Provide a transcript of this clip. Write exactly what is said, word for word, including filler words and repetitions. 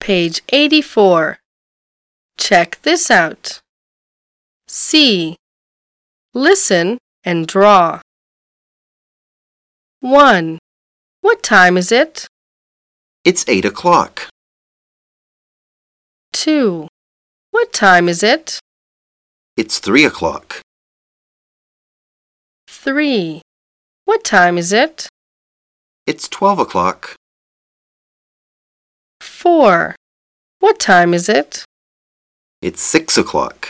page eighty-four. Check this out. C. Listen and draw. one. What time is it? It's eight o'clock. two. What time is it? It's three o'clock. three. What time is it? It's twelve o'clock. four. What time is it? It's six o'clock.